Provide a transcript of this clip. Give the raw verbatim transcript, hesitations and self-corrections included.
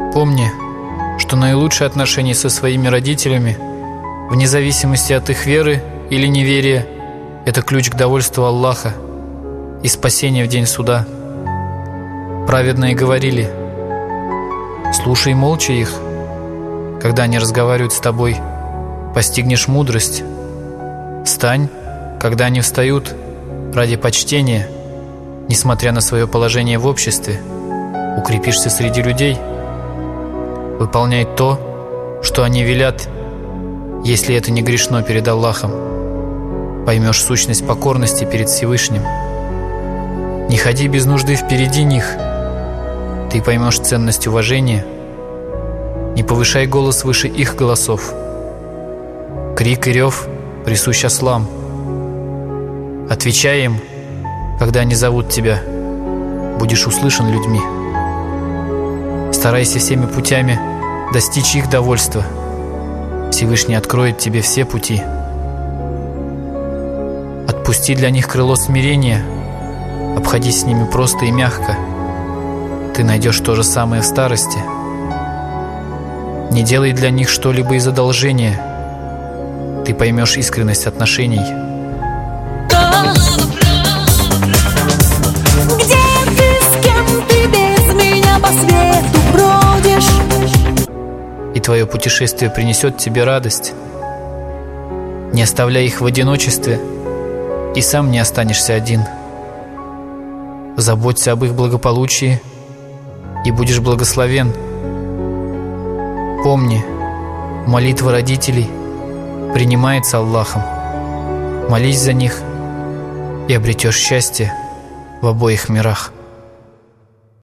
Помни, что наилучшие отношения со своими родителями, вне зависимости от их веры или неверия, это ключ к довольству Аллаха и спасения в день суда. Праведные говорили: слушай молча их, когда они разговаривают с тобой, постигнешь мудрость. Встань, когда они встают, ради почтения, несмотря на свое положение в обществе, укрепишься среди людей. Выполняй то, что они велят, если это не грешно перед Аллахом. Поймешь сущность покорности перед Всевышним. Не ходи без нужды впереди них. Ты поймешь ценность уважения. Не повышай голос выше их голосов. Крик и рев присущ ослам. Отвечай им, когда они зовут тебя. Будешь услышан людьми. Старайся всеми путями достичь их довольства. Всевышний откроет тебе все пути. Отпусти для них крыло смирения. Обходись с ними просто и мягко. Ты найдешь то же самое в старости. Не делай для них что-либо из одолжения. Ты поймешь искренность отношений. Где ты, с кем ты без меня по свету бродишь? И твое путешествие принесет тебе радость. Не оставляй их в одиночестве, и сам не останешься один. Заботься об их благополучии, и будешь благословен. Помни, молитва родителей принимается Аллахом. Молись за них, и обретешь счастье в обоих мирах.